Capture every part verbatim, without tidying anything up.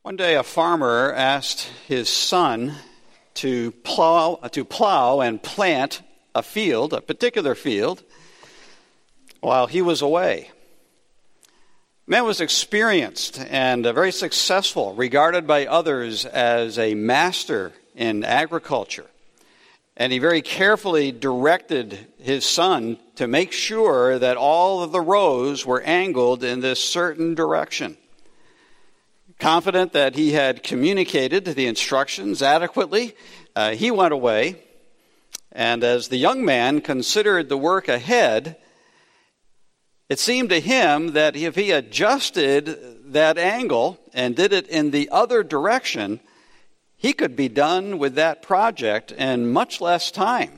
One day a farmer asked his son to plow, to plow and plant a field, a particular field, while he was away. The man was experienced and very successful, regarded by others as a master in agriculture. And he very carefully directed his son to make sure that all of the rows were angled in this certain direction. Confident that he had communicated the instructions adequately, uh, he went away. And as the young man considered the work ahead, it seemed to him that if he adjusted that angle and did it in the other direction, he could be done with that project in much less time.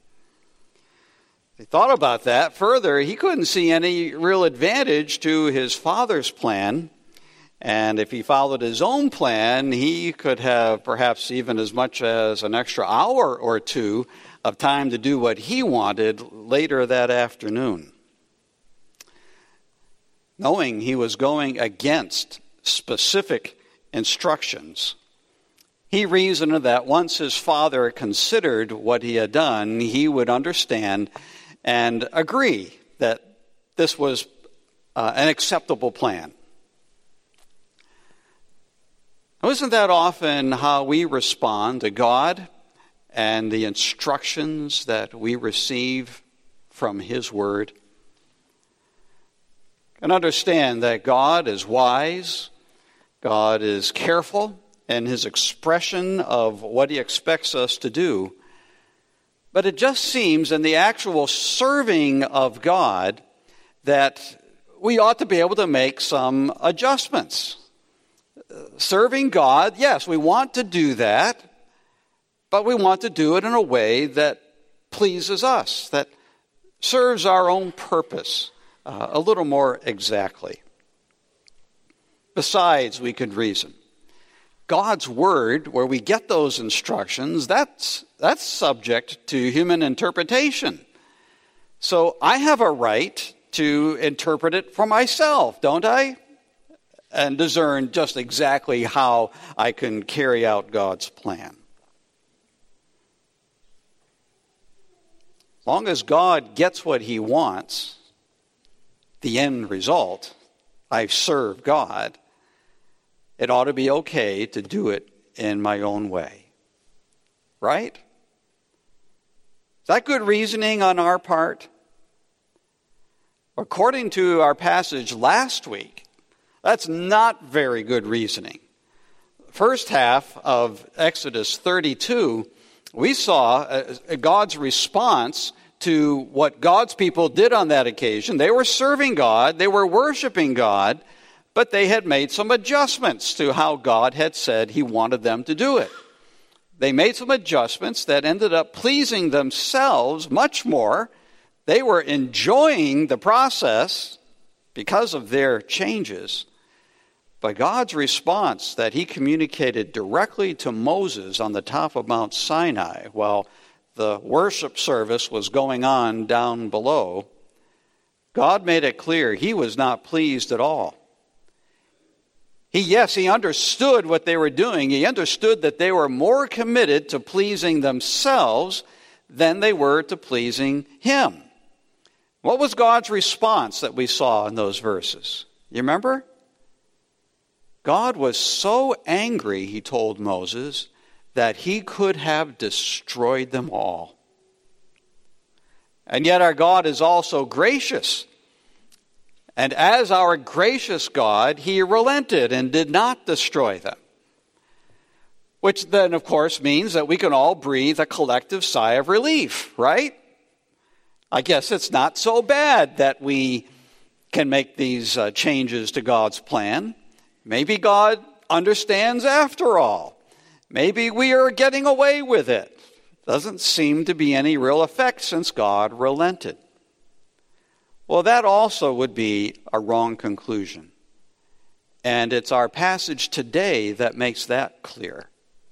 He thought about that further. He couldn't see any real advantage to his father's plan. And if he followed his own plan, he could have perhaps even as much as an extra hour or two of time to do what he wanted later that afternoon. Knowing he was going against specific instructions, he reasoned that once his father considered what he had done, he would understand and agree that this was uh, an acceptable plan. Now, isn't that often how we respond to God and the instructions that we receive from His Word? And understand that God is wise, God is careful in His expression of what He expects us to do. But it just seems in the actual serving of God that we ought to be able to make some adjustments. Serving God, yes, we want to do that, but we want to do it in a way that pleases us, that serves our own purpose uh, a little more exactly. Besides, we could reason. God's Word, where we get those instructions, that's, that's subject to human interpretation. So I have a right to interpret it for myself, don't I? And discern just exactly how I can carry out God's plan. As long as God gets what He wants, the end result, I serve God, it ought to be okay to do it in my own way. Right? Is that good reasoning on our part? According to our passage last week, that's not very good reasoning. First half of Exodus thirty-two, we saw God's response to what God's people did on that occasion. They were serving God, they were worshiping God, but they had made some adjustments to how God had said He wanted them to do it. They made some adjustments that ended up pleasing themselves much more. They were enjoying the process because of their changes. But God's response that He communicated directly to Moses on the top of Mount Sinai while the worship service was going on down below, God made it clear He was not pleased at all. He, yes, He understood what they were doing. He understood that they were more committed to pleasing themselves than they were to pleasing Him. What was God's response that we saw in those verses? You remember? God was so angry, He told Moses, that He could have destroyed them all. And yet our God is also gracious. And as our gracious God, He relented and did not destroy them. Which then, of course, means that we can all breathe a collective sigh of relief, right? I guess it's not so bad that we can make these uh, changes to God's plan. Maybe God understands after all. Maybe we are getting away with it. Doesn't seem to be any real effect since God relented. Well, that also would be a wrong conclusion. And it's our passage today that makes that clear.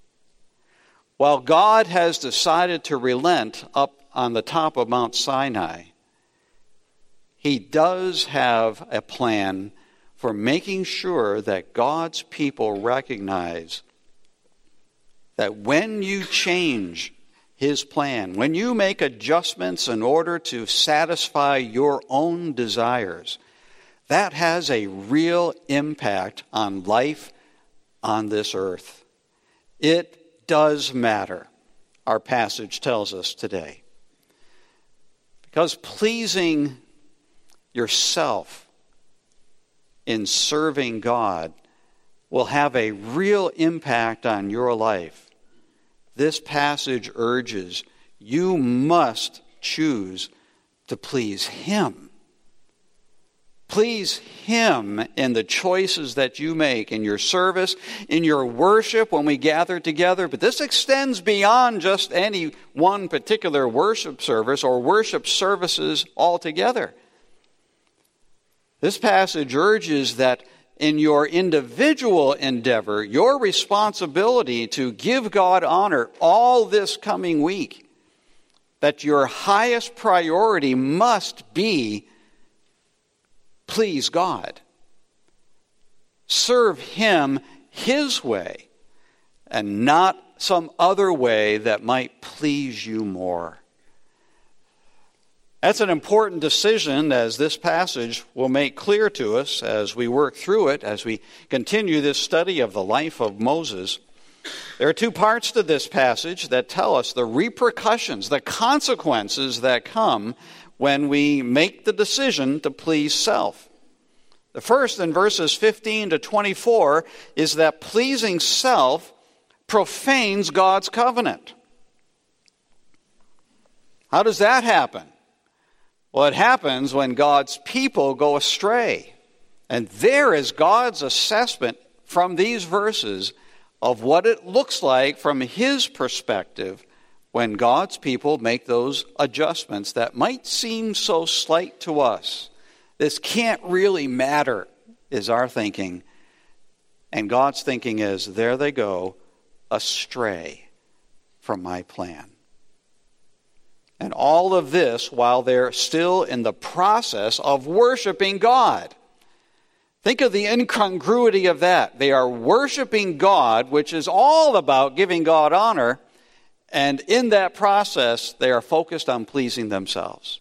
While God has decided to relent up on the top of Mount Sinai, He does have a plan for making sure that God's people recognize that when you change His plan, when you make adjustments in order to satisfy your own desires, that has a real impact on life on this earth. It does matter, our passage tells us today. Because pleasing yourself in serving God will have a real impact on your life. This passage urges you must choose to please Him. Please Him in the choices that you make in your service, in your worship when we gather together. But this extends beyond just any one particular worship service or worship services altogether. This passage urges that in your individual endeavor, your responsibility to give God honor all this coming week, that your highest priority must be please God. Serve Him His way and not some other way that might please you more. That's an important decision, as this passage will make clear to us as we work through it, as we continue this study of the life of Moses. There are two parts to this passage that tell us the repercussions, the consequences that come when we make the decision to please self. The first, in verses fifteen to twenty-four, is that pleasing self profanes God's covenant. How does that happen? Well, it happens when God's people go astray. And there is God's assessment from these verses of what it looks like from His perspective when God's people make those adjustments that might seem so slight to us. This can't really matter, is our thinking. And God's thinking is, there they go, astray from my plan. And all of this while they're still in the process of worshiping God. Think of the incongruity of that. They are worshiping God, which is all about giving God honor, and in that process, they are focused on pleasing themselves.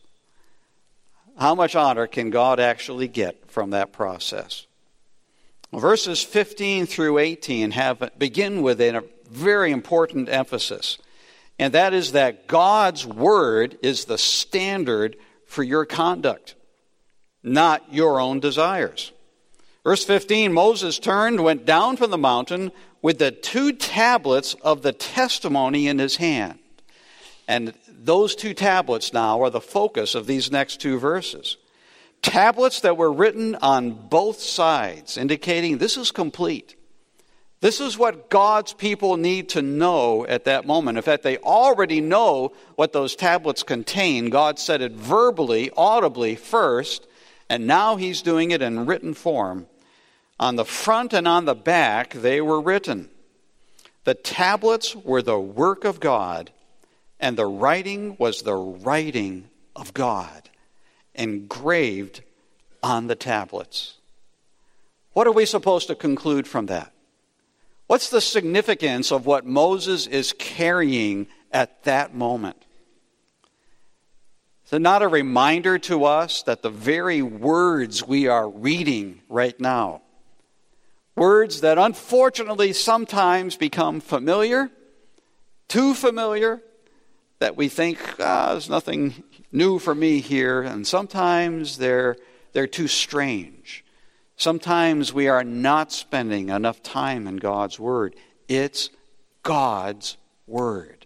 How much honor can God actually get from that process? Verses fifteen through eighteen have begin with a very important emphasis. And that is that God's word is the standard for your conduct, not your own desires. Verse fifteen, Moses turned, went down from the mountain with the two tablets of the testimony in his hand. And those two tablets now are the focus of these next two verses. Tablets that were written on both sides, indicating this is complete. This is what God's people need to know at that moment. In fact, they already know what those tablets contain. God said it verbally, audibly first, and now He's doing it in written form. On the front and on the back, they were written. The tablets were the work of God, and the writing was the writing of God, engraved on the tablets. What are we supposed to conclude from that? What's the significance of what Moses is carrying at that moment? Is it not a reminder to us that the very words we are reading right now, words that unfortunately sometimes become familiar, too familiar, that we think, ah, there's nothing new for me here, and sometimes they're, they're too strange. Sometimes we are not spending enough time in God's Word. It's God's Word.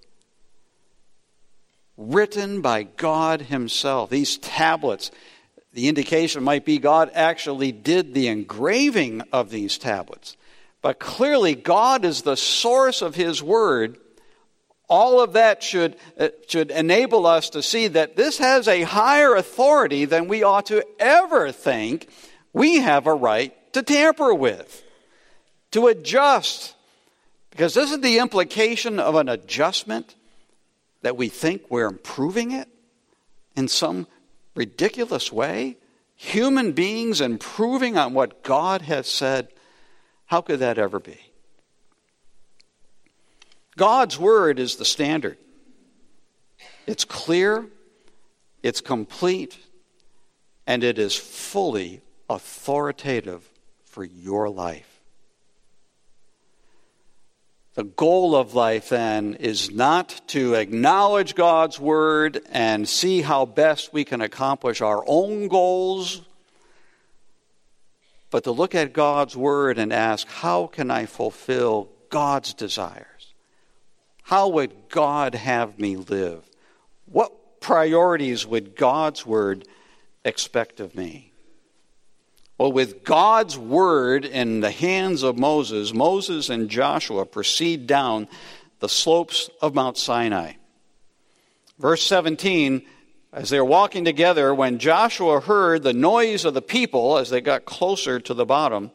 Written by God Himself. These tablets, the indication might be God actually did the engraving of these tablets. But clearly God is the source of His Word. All of that should, uh, should enable us to see that this has a higher authority than we ought to ever think we have a right to tamper with, to adjust. Because isn't the implication of an adjustment that we think we're improving it in some ridiculous way? Human beings improving on what God has said, how could that ever be? God's word is the standard. It's clear, it's complete, and it is fully authoritative for your life. The goal of life, then, is not to acknowledge God's word and see how best we can accomplish our own goals, but to look at God's word and ask, how can I fulfill God's desires? How would God have me live? What priorities would God's word expect of me? Well, with God's word in the hands of Moses, Moses and Joshua proceed down the slopes of Mount Sinai. Verse seventeen, as they were walking together, when Joshua heard the noise of the people as they got closer to the bottom,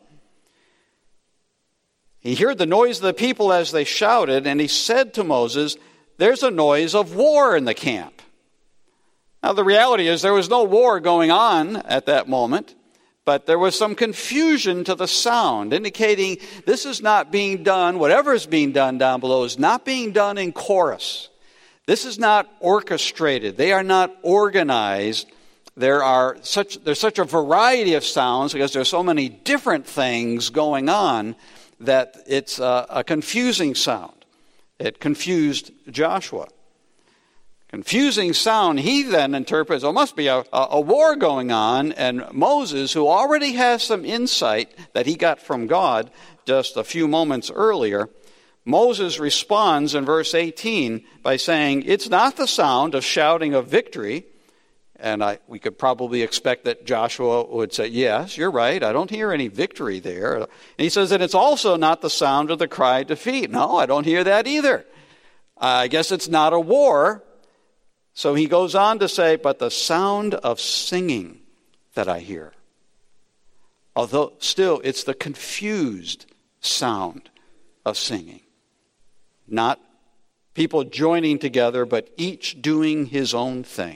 he heard the noise of the people as they shouted, and he said to Moses, "There's a noise of war in the camp." Now, the reality is there was no war going on at that moment, but there was some confusion to the sound, indicating this is not being done, whatever is being done down below is not being done in chorus. This is not orchestrated. They are not organized. There are such there's such a variety of sounds because there's so many different things going on that it's a, a confusing sound. It confused Joshua. Confusing sound, he then interprets, there must be a, a, a war going on, and Moses, who already has some insight that he got from God just a few moments earlier, Moses responds in verse eighteen by saying, it's not the sound of shouting of victory. And I, we could probably expect that Joshua would say, yes, you're right, I don't hear any victory there. And he says, and it's also not the sound of the cry of defeat. No, I don't hear that either. I guess it's not a war. So he goes on to say, but the sound of singing that I hear. Although still, it's the confused sound of singing. Not people joining together, but each doing his own thing.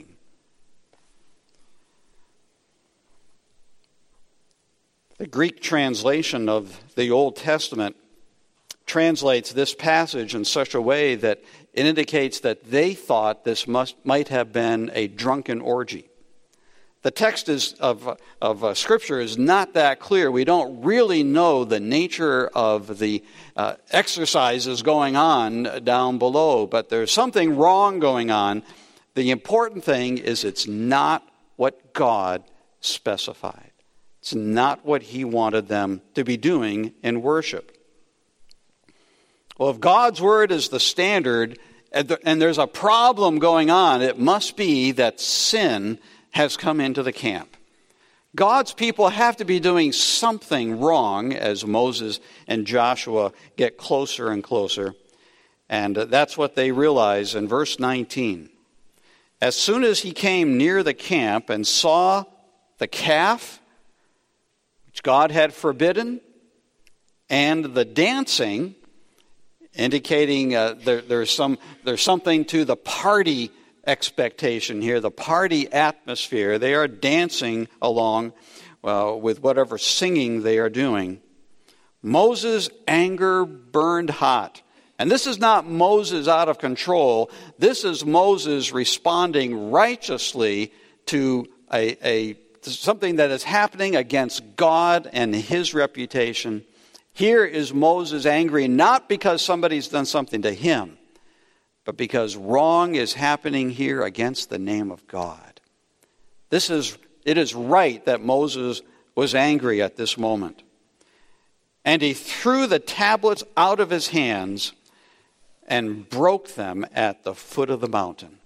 The Greek translation of the Old Testament translates this passage in such a way that it indicates that they thought this must might have been a drunken orgy. The text is of, of uh, Scripture is not that clear. We don't really know the nature of the uh, exercises going on down below, but there's something wrong going on. The important thing is it's not what God specified. It's not what he wanted them to be doing in worship. Well, if God's word is the standard and there's a problem going on, it must be that sin has come into the camp. God's people have to be doing something wrong as Moses and Joshua get closer and closer. And that's what they realize in verse nineteen. As soon as he came near the camp and saw the calf, which God had forbidden, and the dancing, indicating uh, there, there's some there's something to the party expectation here, the party atmosphere. They are dancing along uh, with whatever singing they are doing. Moses' anger burned hot. And this is not Moses out of control. This is Moses responding righteously to a, a something that is happening against God and his reputation. Here is Moses angry, not because somebody's done something to him, but because wrong is happening here against the name of God. This is, it is right that Moses was angry at this moment. And he threw the tablets out of his hands and broke them at the foot of the mountain.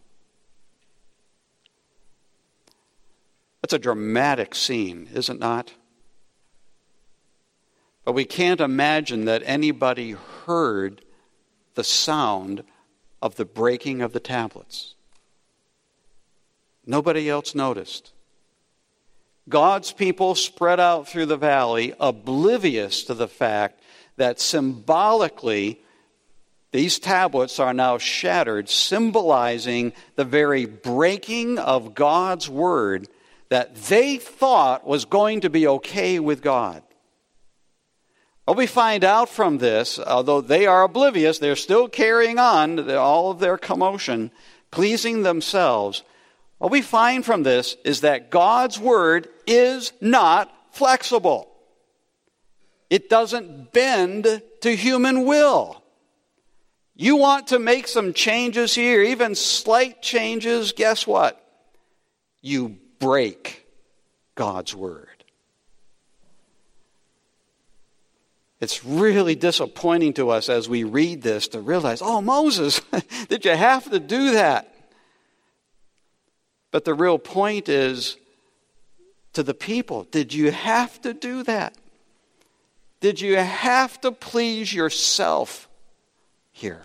That's a dramatic scene, is it not? But we can't imagine that anybody heard the sound of the breaking of the tablets. Nobody else noticed. God's people spread out through the valley, oblivious to the fact that symbolically these tablets are now shattered, symbolizing the very breaking of God's word that they thought was going to be okay with God. What we find out from this, although they are oblivious, they're still carrying on all of their commotion, pleasing themselves. What we find from this is that God's word is not flexible. It doesn't bend to human will. You want to make some changes here, even slight changes, guess what? You break God's word. It's really disappointing to us as we read this to realize, oh, Moses, did you have to do that? But the real point is, to the people, did you have to do that? Did you have to please yourself here?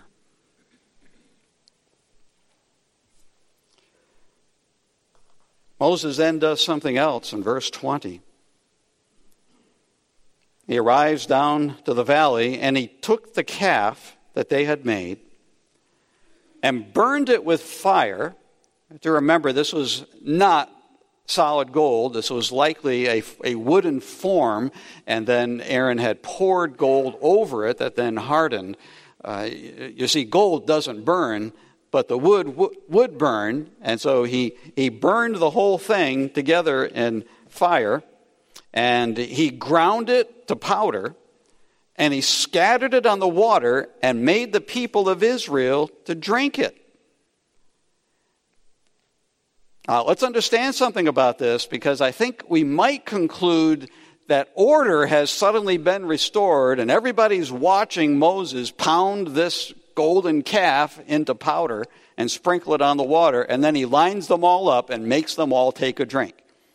Moses then does something else in verse twenty. He arrives down to the valley, and he took the calf that they had made and burned it with fire. You have to remember, this was not solid gold. This was likely a, a wooden form, and then Aaron had poured gold over it that then hardened. Uh, you see, gold doesn't burn, but the wood w- would burn, and so he, he burned the whole thing together in fire, and he ground it to powder, and he scattered it on the water and made the people of Israel to drink it. Uh, let's understand something about this, because I think we might conclude that order has suddenly been restored and everybody's watching Moses pound this golden calf into powder and sprinkle it on the water, and then he lines them all up and makes them all take a drink.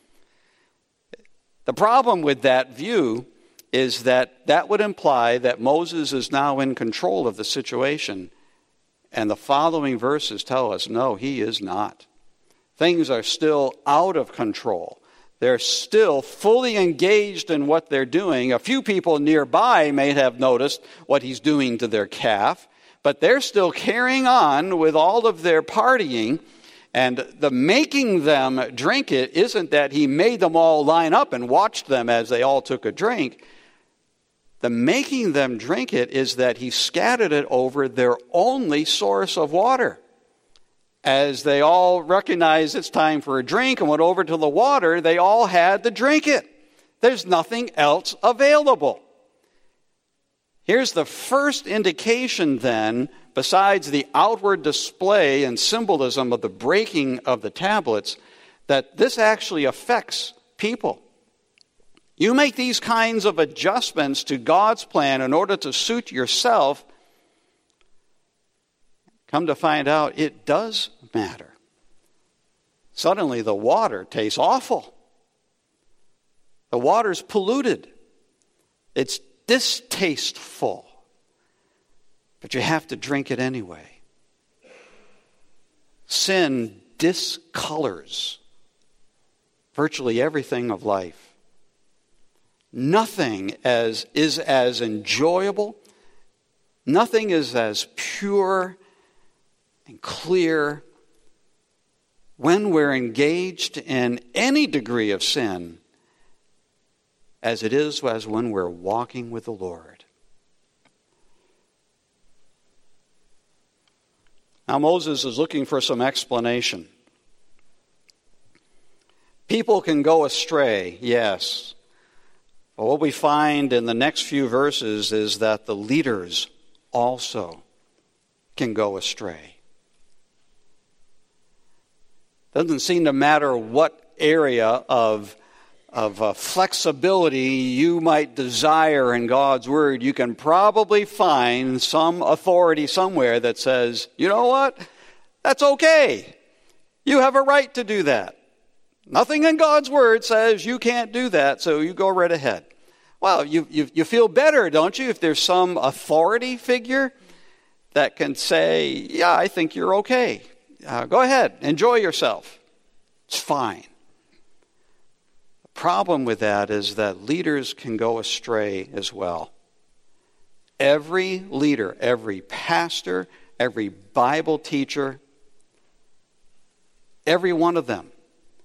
The problem with that view is that that would imply that Moses is now in control of the situation, and the following verses tell us, no, he is not. Things are still out of control. They're still fully engaged in what they're doing. A few people nearby may have noticed what he's doing to their calf, but they're still carrying on with all of their partying. And the making them drink it isn't that he made them all line up and watched them as they all took a drink. The making them drink it is that he scattered it over their only source of water. As they all recognized it's time for a drink and went over to the water, they all had to drink it. There's nothing else available. Here's the first indication then, besides the outward display and symbolism of the breaking of the tablets, that this actually affects people. You make these kinds of adjustments to God's plan in order to suit yourself. Come to find out, it does matter. Suddenly the water tastes awful. The water's polluted. It's distasteful. But you have to drink it anyway. Sin discolors virtually everything of life. Nothing as is as enjoyable. Nothing is as pure and clear when we're engaged in any degree of sin as it is as when we're walking with the Lord. Now Moses is looking for some explanation. People can go astray, yes. But what we find in the next few verses is that the leaders also can go astray. Doesn't seem to matter what area of, of uh, flexibility you might desire in God's Word. You can probably find some authority somewhere that says, you know what? That's okay. You have a right to do that. Nothing in God's Word says you can't do that, so you go right ahead. Well, you, you, you feel better, don't you, if there's some authority figure that can say, yeah, I think you're okay. Uh, go ahead, enjoy yourself. It's fine. The problem with that is that leaders can go astray as well. Every leader, every pastor, every Bible teacher, every one of them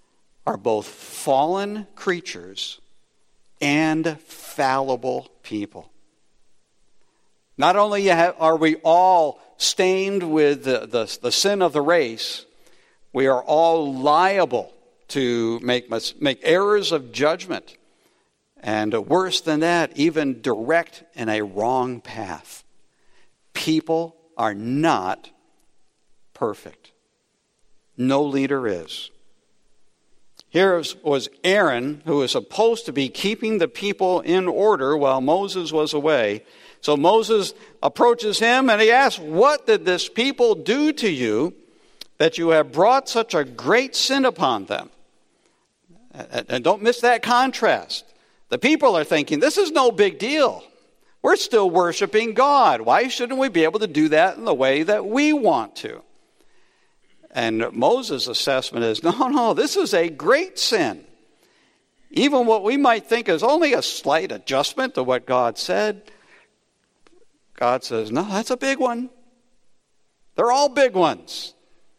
are both fallen creatures and fallible people. Not only are we all stained with the, the, the sin of the race, we are all liable to make, make errors of judgment. And worse than that, even direct in a wrong path. People are not perfect. No leader is. Here was Aaron, who was supposed to be keeping the people in order while Moses was away. So Moses approaches him and he asks, "What did this people do to you that you have brought such a great sin upon them?" And don't miss that contrast. The people are thinking, this is no big deal. We're still worshiping God. Why shouldn't we be able to do that in the way that we want to? And Moses' assessment is, no, no, this is a great sin. Even what we might think is only a slight adjustment to what God said, God says, no, that's a big one. They're all big ones.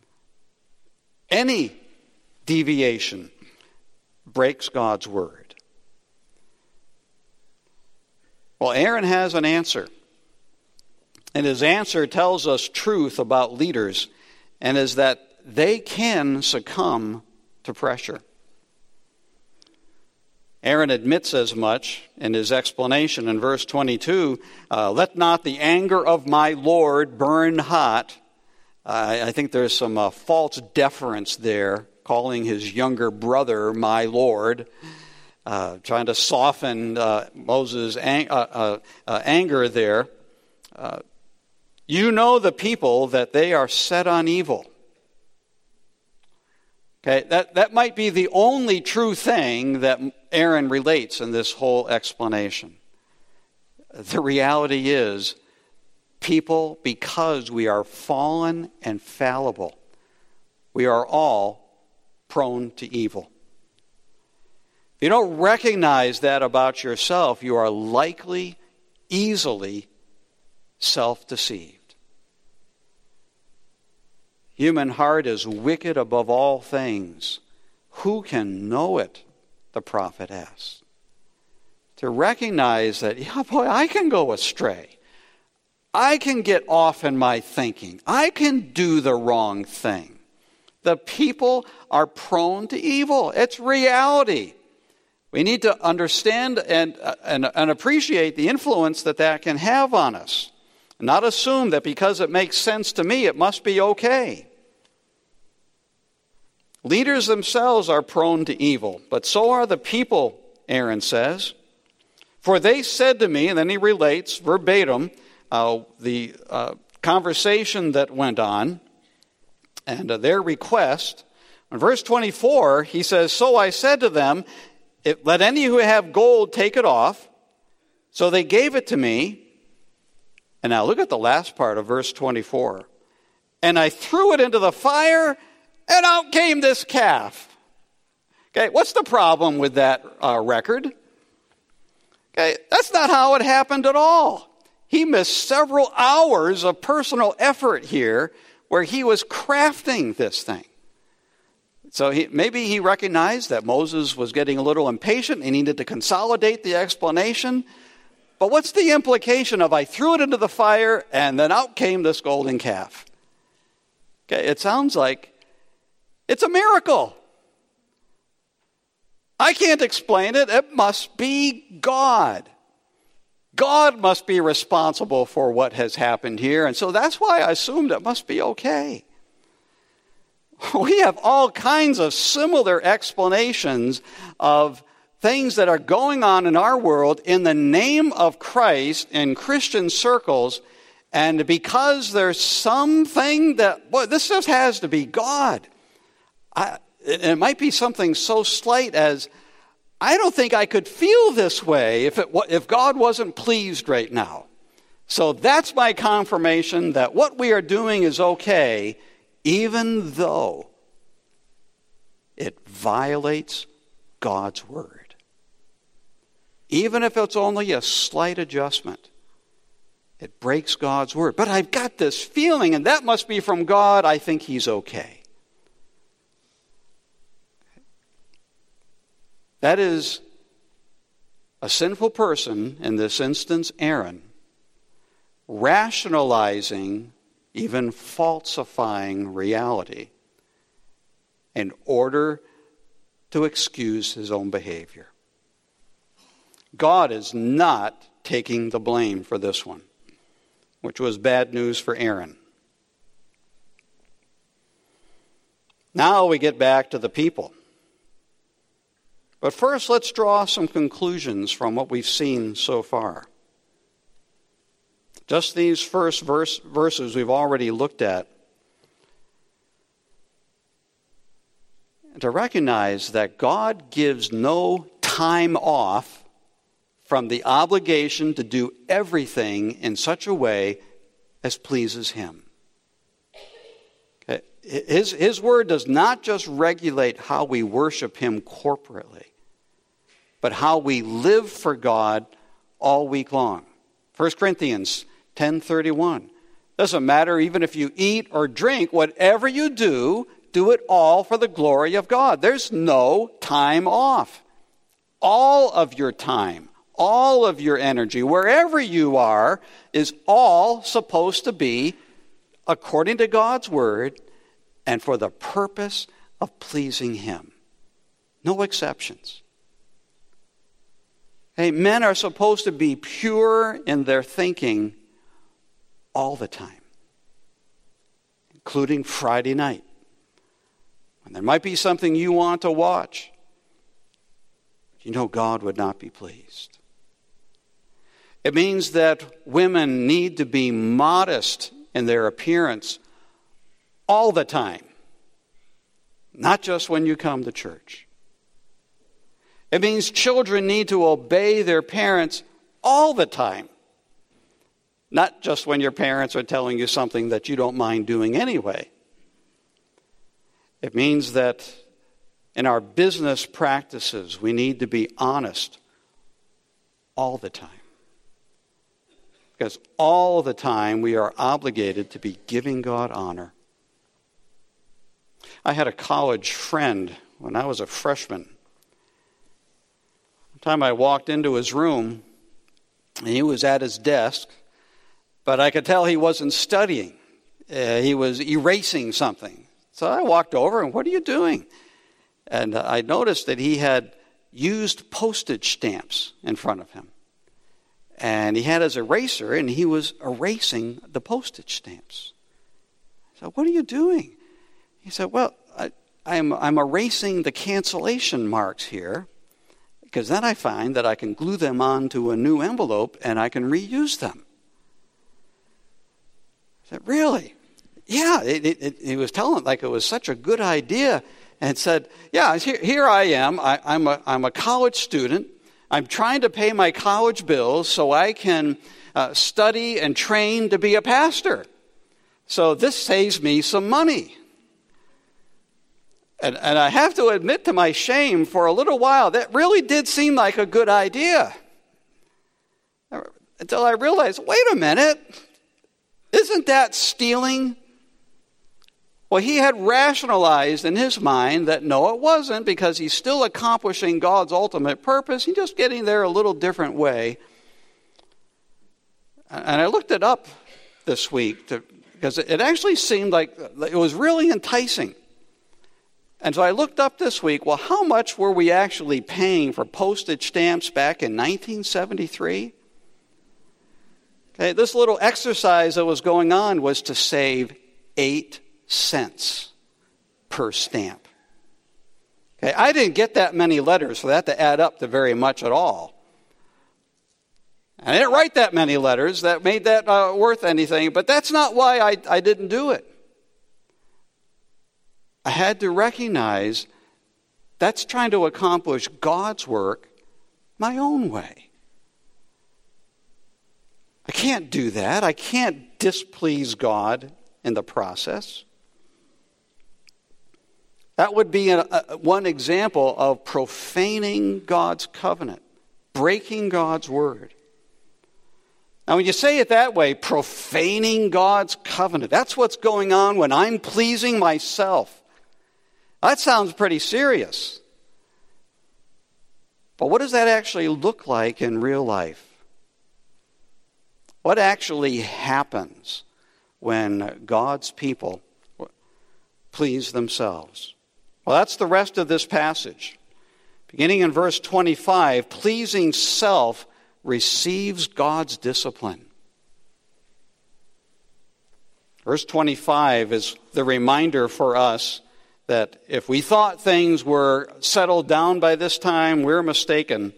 Any deviation breaks God's word. Well, Aaron has an answer. And his answer tells us truth about leaders, and is that they can succumb to pressure. Aaron admits as much in his explanation in verse twenty-two. Uh, Let not the anger of my Lord burn hot. Uh, I think there's some uh, false deference there, calling his younger brother my Lord, uh, trying to soften uh, Moses' ang- uh, uh, uh, anger there. Uh, you know the people that they are set on evil. Okay, that, that might be the only true thing that Aaron relates in this whole explanation. The reality is, people, because we are fallen and fallible, we are all prone to evil. If you don't recognize that about yourself, you are likely, easily self-deceived. Human heart is wicked above all things. Who can know it? The prophet asks. To recognize that, yeah, boy, I can go astray. I can get off in my thinking. I can do the wrong thing. The people are prone to evil. It's reality. We need to understand and, and, and appreciate the influence that that can have on us. Not assume that because it makes sense to me, it must be okay. Leaders themselves are prone to evil, but so are the people, Aaron says. For they said to me, and then he relates verbatim uh, the uh, conversation that went on and uh, their request. In verse twenty-four, he says, So I said to them, if, let any who have gold take it off. So they gave it to me. And now look at the last part of verse twenty-four. And I threw it into the fire, and out came this calf. Okay, what's the problem with that uh, record? Okay, that's not how it happened at all. He missed several hours of personal effort here where he was crafting this thing. So he, maybe he recognized that Moses was getting a little impatient. He needed to consolidate the explanation. But what's the implication of I threw it into the fire and then out came this golden calf? Okay, it sounds like it's a miracle. I can't explain it. It must be God. God must be responsible for what has happened here. And so that's why I assumed it must be okay. We have all kinds of similar explanations of things that are going on in our world in the name of Christ in Christian circles. And because there's something that, boy, this just has to be God. I, it might be something so slight as, I don't think I could feel this way if it, if God wasn't pleased right now. So that's my confirmation that what we are doing is okay, even though it violates God's word. Even if it's only a slight adjustment, it breaks God's word. But I've got this feeling, and that must be from God. I think he's okay. That is a sinful person, in this instance Aaron, rationalizing, even falsifying reality in order to excuse his own behavior. God is not taking the blame for this one, which was bad news for Aaron. Now we get back to the people. But first, let's draw some conclusions from what we've seen so far. Just these first verse, verses we've already looked at. And to recognize that God gives no time off from the obligation to do everything in such a way as pleases Him. Okay? His, his word does not just regulate how we worship Him corporately, but how we live for God all week long. First Corinthians ten thirty-one. Doesn't matter even if you eat or drink, whatever you do, do it all for the glory of God. There's no time off. All of your time, all of your energy, wherever you are, is all supposed to be according to God's word and for the purpose of pleasing Him. No exceptions. Hey, men are supposed to be pure in their thinking all the time, including Friday night. And there might be something you want to watch. You know God would not be pleased. It means that women need to be modest in their appearance all the time, not just when you come to church. It means children need to obey their parents all the time, not just when your parents are telling you something that you don't mind doing anyway. It means that in our business practices, we need to be honest all the time. Because all the time we are obligated to be giving God honor. I had a college friend when I was a freshman. One time I walked into his room, and he was at his desk, but I could tell he wasn't studying. Uh, he was erasing something. So I walked over, and what are you doing? And I noticed that he had used postage stamps in front of him. And he had his eraser, and he was erasing the postage stamps. I said, what are you doing? He said, well, I, I'm, I'm erasing the cancellation marks here, because then I find that I can glue them onto a new envelope, and I can reuse them. I said, really? Yeah, it, it, it, he was telling it like it was such a good idea, and said, yeah, here, here I am. I, I'm, a, I'm a college student. I'm trying to pay my college bills so I can uh, study and train to be a pastor. So this saves me some money. And, and I have to admit to my shame, for a little while, that really did seem like a good idea. Until I realized, wait a minute, isn't that stealing? Well, he had rationalized in his mind that no, it wasn't, because he's still accomplishing God's ultimate purpose. He's just getting there a little different way. And I looked it up this week to, because it actually seemed like it was really enticing. And so I looked up this week, well, how much were we actually paying for postage stamps back in nineteen seventy-three? Okay, this little exercise that was going on was to save eight cents per stamp. Okay, I didn't get that many letters for that to add up to very much at all. I didn't write that many letters that made that uh, worth anything, but that's not why I, I didn't do it. I had to recognize that's trying to accomplish God's work my own way. I can't do that. I can't displease God in the process. That would be a, a, one example of profaning God's covenant, breaking God's word. Now, when you say it that way, profaning God's covenant, that's what's going on when I'm pleasing myself. That sounds pretty serious. But what does that actually look like in real life? What actually happens when God's people please themselves? Well, that's the rest of this passage. Beginning in verse twenty-five, pleasing self receives God's discipline. Verse twenty-five is the reminder for us that if we thought things were settled down by this time, we're mistaken.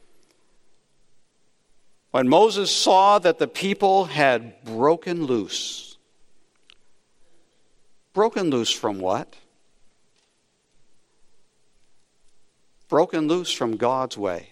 When Moses saw that the people had broken loose. Broken loose from what? Broken loose from God's way.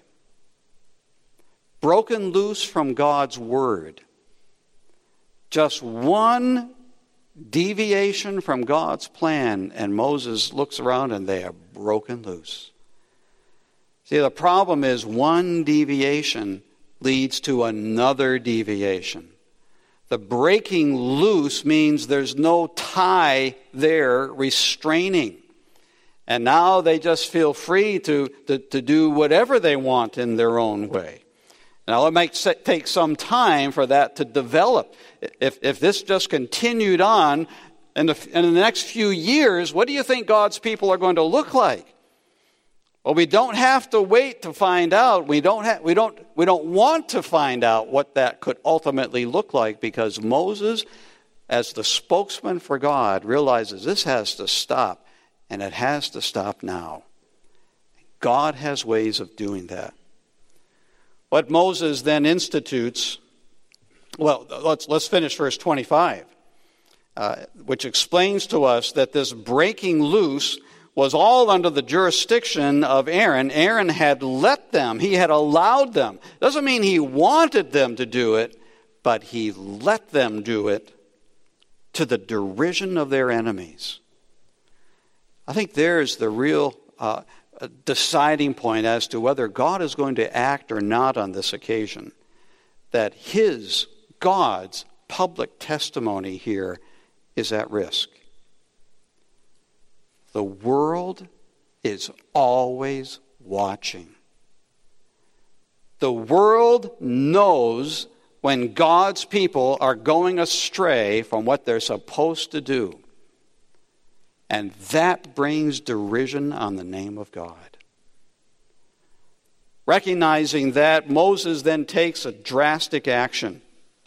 Broken loose from God's word. Just one deviation from God's plan, and Moses looks around and they are broken loose. See, the problem is one deviation leads to another deviation. The breaking loose means there's no tie there restraining. And now they just feel free to, to, to do whatever they want in their own way. Now, it might take some time for that to develop. If, if this just continued on in the, in the next few years, what do you think God's people are going to look like? Well, we don't have to wait to find out. We don't, ha- we don't, we don't want to find out what that could ultimately look like, because Moses, as the spokesman for God, realizes this has to stop, and it has to stop now. God has ways of doing that. What Moses then institutes, well, let's, let's finish verse twenty-five, uh, which explains to us that this breaking loose was all under the jurisdiction of Aaron. Aaron had let them, he had allowed them. Doesn't mean he wanted them to do it, but he let them do it to the derision of their enemies. I think there's the real uh, deciding point as to whether God is going to act or not on this occasion. That his, God's, public testimony here is at risk. The world is always watching. The world knows when God's people are going astray from what they're supposed to do. And that brings derision on the name of God. Recognizing that, Moses then takes a drastic action.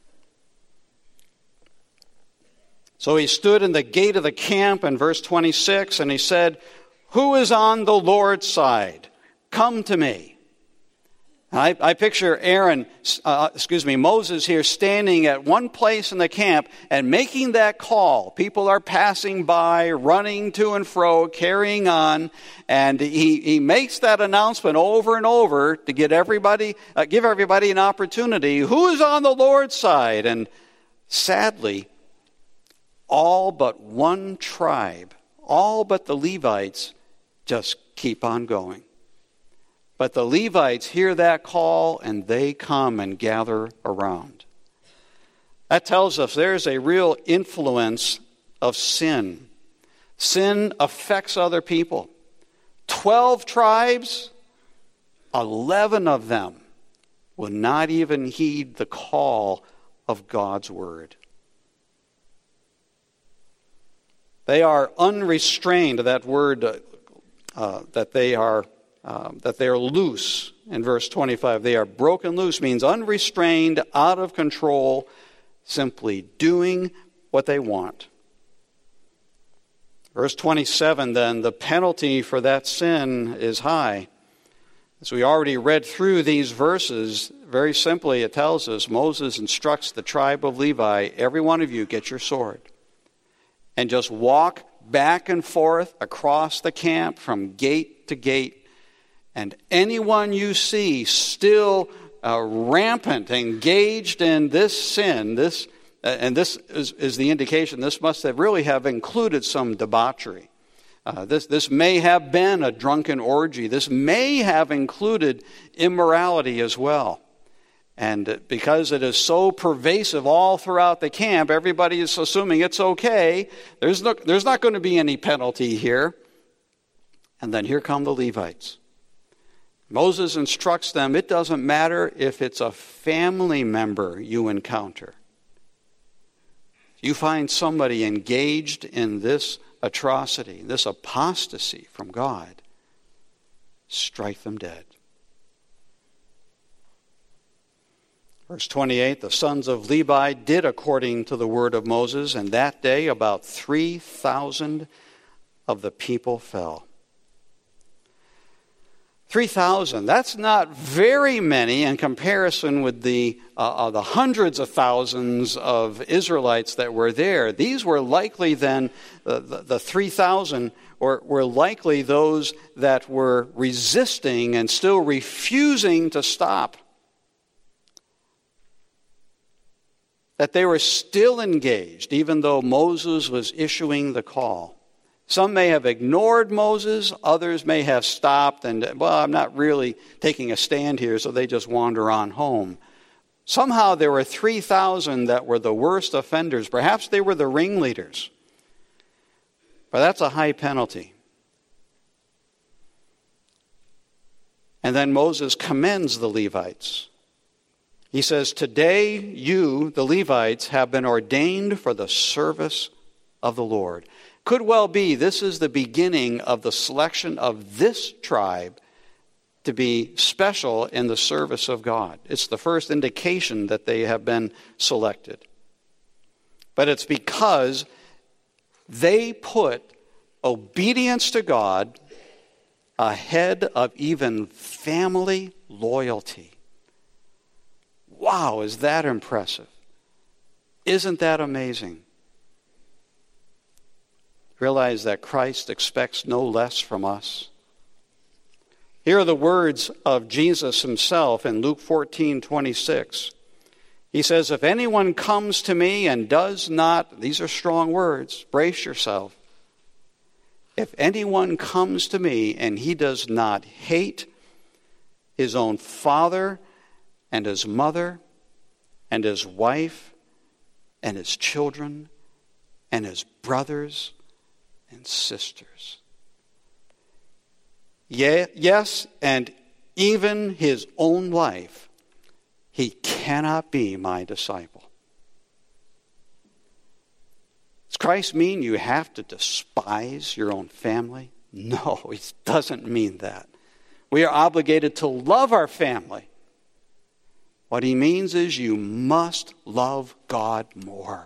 So he stood in the gate of the camp in verse twenty-six, and he said, "Who is on the Lord's side? Come to me." I, I picture Aaron, uh, excuse me, Moses here standing at one place in the camp and making that call. People are passing by, running to and fro, carrying on, and he, he makes that announcement over and over to get everybody, uh, give everybody an opportunity. Who is on the Lord's side? And sadly, all but one tribe, all but the Levites, just keep on going. But the Levites hear that call and they come and gather around. That tells us there's a real influence of sin. Sin affects other people. Twelve tribes, eleven of them will not even heed the call of God's word. They are unrestrained, that word uh, that they are Uh, that they are loose in verse twenty-five. They are broken loose means unrestrained, out of control, simply doing what they want. Verse twenty-seven, then, the penalty for that sin is high. As we already read through these verses, very simply it tells us, Moses instructs the tribe of Levi, every one of you get your sword, and just walk back and forth across the camp from gate to gate. And anyone you see still uh, rampant, engaged in this sin, this uh, and this is, is the indication this must have really have included some debauchery. Uh, this, this may have been a drunken orgy. This may have included immorality as well. And because it is so pervasive all throughout the camp, everybody is assuming it's okay. There's no, there's not going to be any penalty here. And then here come the Levites. Moses instructs them, it doesn't matter if it's a family member you encounter. You find somebody engaged in this atrocity, this apostasy from God, strike them dead. Verse twenty-eight, the sons of Levi did according to the word of Moses, and that day about three thousand of the people fell. three thousand, that's not very many in comparison with the, uh, uh, the hundreds of thousands of Israelites that were there. These were likely then, uh, the, the three thousand were, were likely those that were resisting and still refusing to stop. That they were still engaged, even though Moses was issuing the call. Some may have ignored Moses, others may have stopped and, well, I'm not really taking a stand here, so they just wander on home. Somehow there were three thousand that were the worst offenders. Perhaps they were the ringleaders. But that's a high penalty. And then Moses commends the Levites. He says, today you, the Levites, have been ordained for the service of the Lord. Could well be this is the beginning of the selection of this tribe to be special in the service of God. It's the first indication that they have been selected. But it's because they put obedience to God ahead of even family loyalty. Wow, is that impressive? Isn't that amazing? Realize that Christ expects no less from us. Here are the words of Jesus himself in Luke fourteen twenty-six. He says, if anyone comes to me and does not, these are strong words, brace yourself. If anyone comes to me and he does not hate his own father and his mother and his wife and his children and his brothers and sisters. Yes, and even his own life, he cannot be my disciple. Does Christ mean you have to despise your own family? No, it doesn't mean that. We are obligated to love our family. What he means is you must love God more.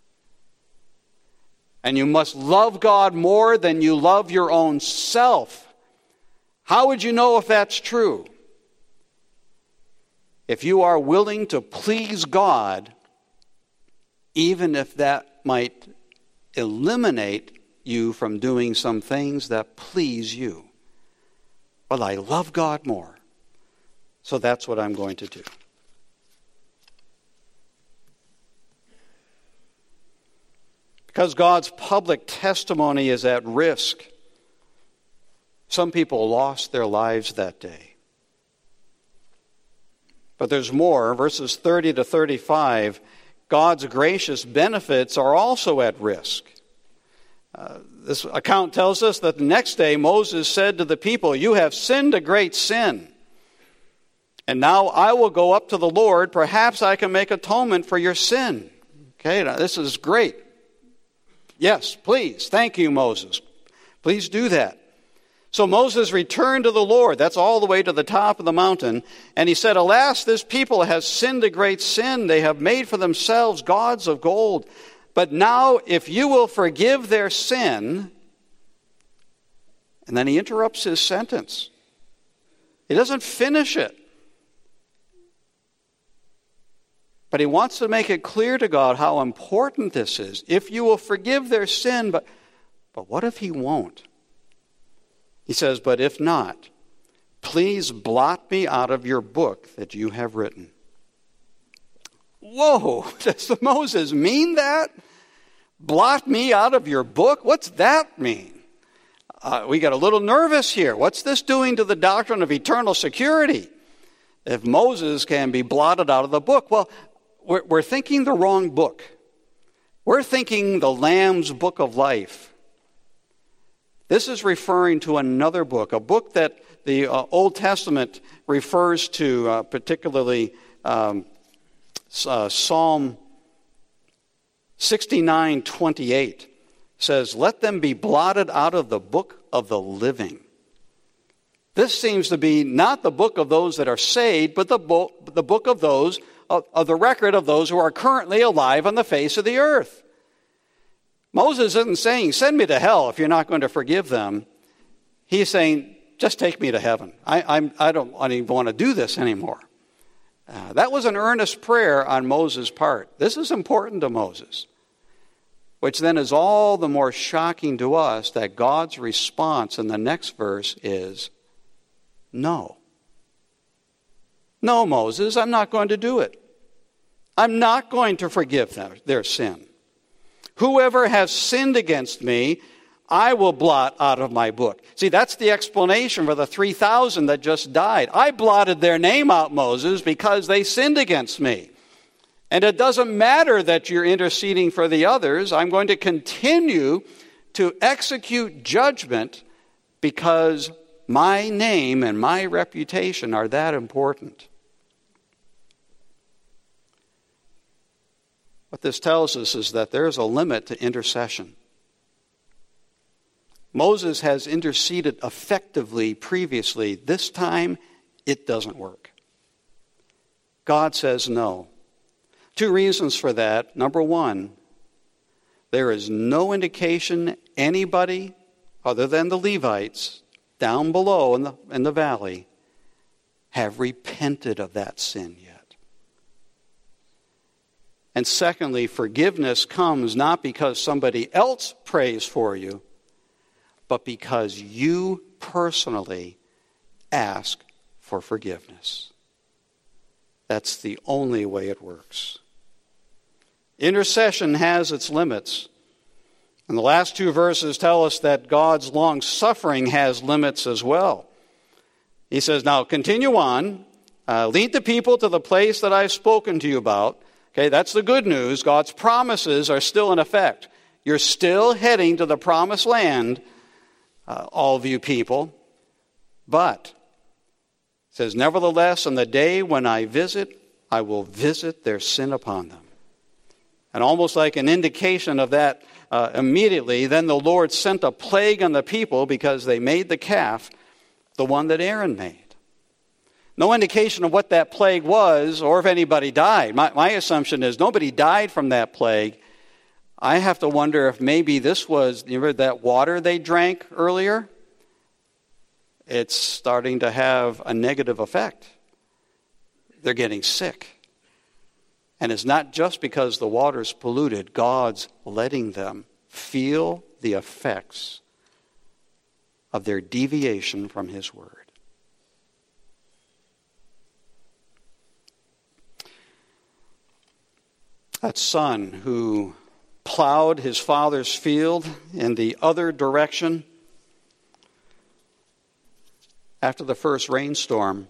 And you must love God more than you love your own self. How would you know if that's true? If you are willing to please God, even if that might eliminate you from doing some things that please you. Well, I love God more, so that's what I'm going to do. Because God's public testimony is at risk, some people lost their lives that day. But there's more. Verses thirty to thirty-five, God's gracious benefits are also at risk. Uh, this account tells us that the next day Moses said to the people, you have sinned a great sin. And now I will go up to the Lord. Perhaps I can make atonement for your sin. Okay, now this is great. Yes, please. Thank you, Moses. Please do that. So Moses returned to the Lord. That's all the way to the top of the mountain. And he said, alas, this people has sinned a great sin. They have made for themselves gods of gold. But now, if you will forgive their sin, and then he interrupts his sentence. He doesn't finish it. But he wants to make it clear to God how important this is. If you will forgive their sin, but, but what if he won't? He says, but if not, please blot me out of your book that you have written. Whoa, does Moses mean that? Blot me out of your book? What's that mean? Uh, we got a little nervous here. What's this doing to the doctrine of eternal security? If Moses can be blotted out of the book, well, we're, we're thinking the wrong book. We're thinking the Lamb's Book of Life. This is referring to another book, a book that the uh, Old Testament refers to uh, particularly um, uh, Psalm sixty-nine twenty-eight says, "Let them be blotted out of the book of the living." This seems to be not the book of those that are saved, but the book, the book of those, of, of the record of those who are currently alive on the face of the earth. Moses isn't saying, send me to hell if you're not going to forgive them. He's saying, just take me to heaven. I, I'm, I don't I don't even want to do this anymore. Uh, that was an earnest prayer on Moses' part. This is important to Moses, which then is all the more shocking to us that God's response in the next verse is, no. No, Moses, I'm not going to do it. I'm not going to forgive them, their sin. Whoever has sinned against me, I will blot out of my book. See, that's the explanation for the three thousand that just died. I blotted their name out, Moses, because they sinned against me. And it doesn't matter that you're interceding for the others. I'm going to continue to execute judgment because my name and my reputation are that important. What this tells us is that there's a limit to intercession. Moses has interceded effectively previously. This time, it doesn't work. God says no. Two reasons for that. Number one, there is no indication anybody other than the Levites down below in the, in the valley have repented of that sin yet. And secondly, forgiveness comes not because somebody else prays for you, but because you personally ask for forgiveness. That's the only way it works. Intercession has its limits. And the last two verses tell us that God's long-suffering has limits as well. He says, now continue on. Uh, lead the people to the place that I've spoken to you about. Okay, that's the good news. God's promises are still in effect. You're still heading to the promised land, uh, all of you people. But, it says, nevertheless, on the day when I visit, I will visit their sin upon them. And almost like an indication of that, uh, immediately, then the Lord sent a plague on the people because they made the calf, the one that Aaron made. No indication of what that plague was or if anybody died. My, my assumption is nobody died from that plague. I have to wonder if maybe this was, you remember that water they drank earlier? It's starting to have a negative effect. They're getting sick. And it's not just because the water's polluted. God's letting them feel the effects of their deviation from His Word. That son who plowed his father's field in the other direction after the first rainstorm,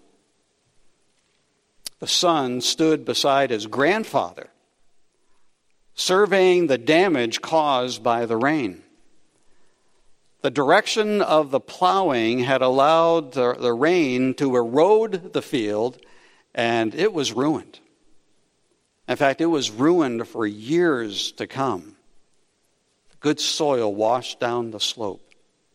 the son stood beside his grandfather, surveying the damage caused by the rain. The direction of the plowing had allowed the, the rain to erode the field, and it was ruined. In fact, it was ruined for years to come. Good soil washed down the slope.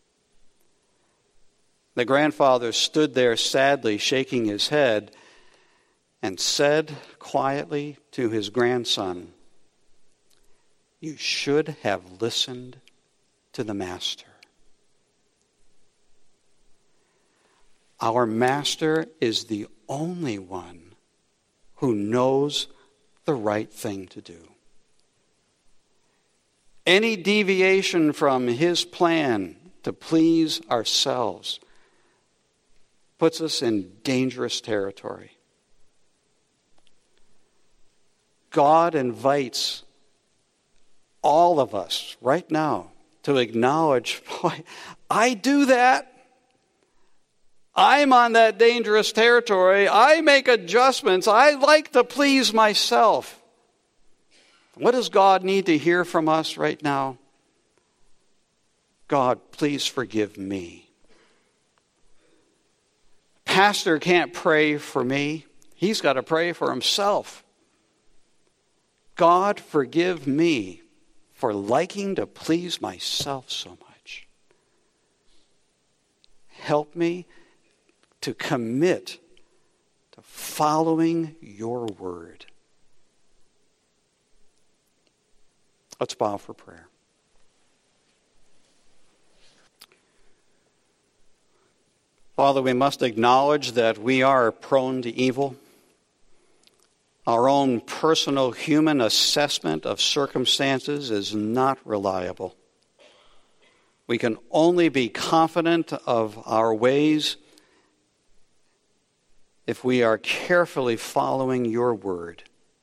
The grandfather stood there sadly shaking his head and said quietly to his grandson, "You should have listened to the master." Our master is the only one who knows the right thing to do. Any deviation from his plan to please ourselves puts us in dangerous territory. God invites all of us right now to acknowledge, boy, I do that. I'm on that dangerous territory. I make adjustments. I like to please myself. What does God need to hear from us right now? God, please forgive me. pastor can't pray for me. He's got to pray for himself. God, forgive me for liking to please myself so much. Help me to commit to following your word. Let's bow for prayer. Father, we must acknowledge that we are prone to evil. Our own personal human assessment of circumstances is not reliable. We can only be confident of our ways if we are carefully following your word.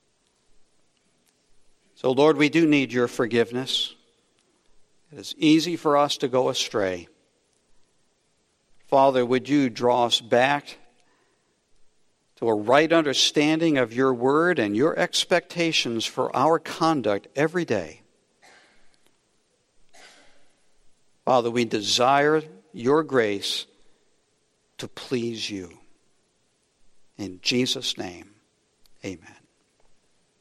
So, Lord, we do need your forgiveness. It is easy for us to go astray. Father, would you draw us back to a right understanding of your word and your expectations for our conduct every day. Father, we desire your grace to please you. In Jesus' name, amen.